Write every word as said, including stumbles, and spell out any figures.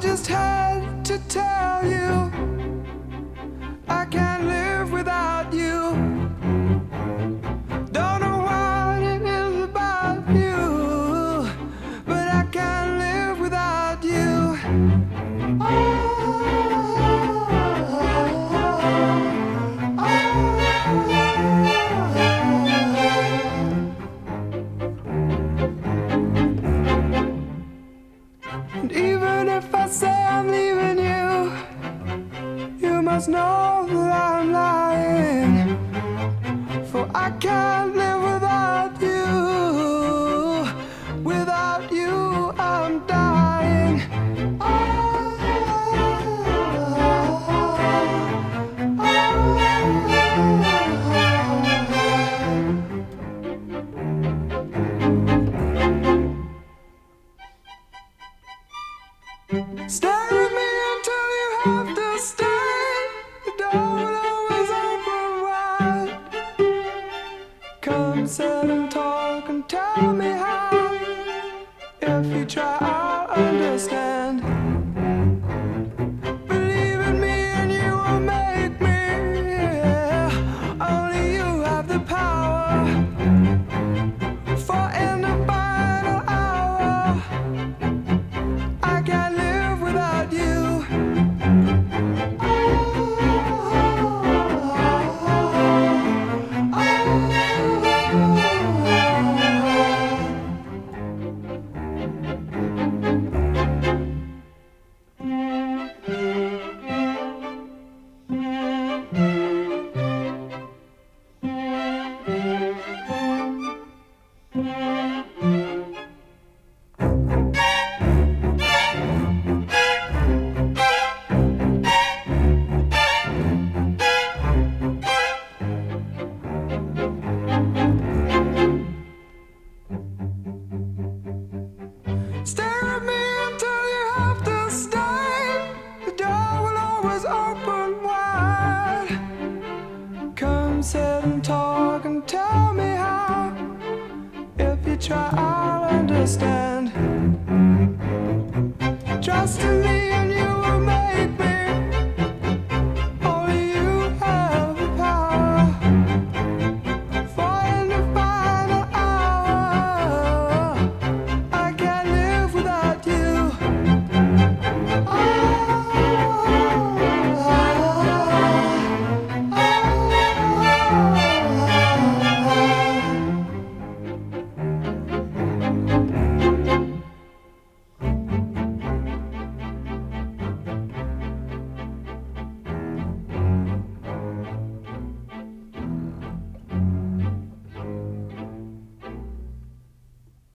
just had to tell you, I can't live without you. Don't know what it is about you, but I can't live without you. Oh. And even if I say I'm leaving you, you must know that I'm lying. For I can't live without you. Without you, I'm dying. Oh, stay with me until you have to stay. The door will always open wide. Come sit and talk and tell me how. If you try, I'll understand. Believe in me and you will make me. Yeah. Only you have the power. For in the final hour, I can't live without you. Stay with me until you have to stay. The door will always open wide. Come sit and talk and tell me how. If you try, I'll understand.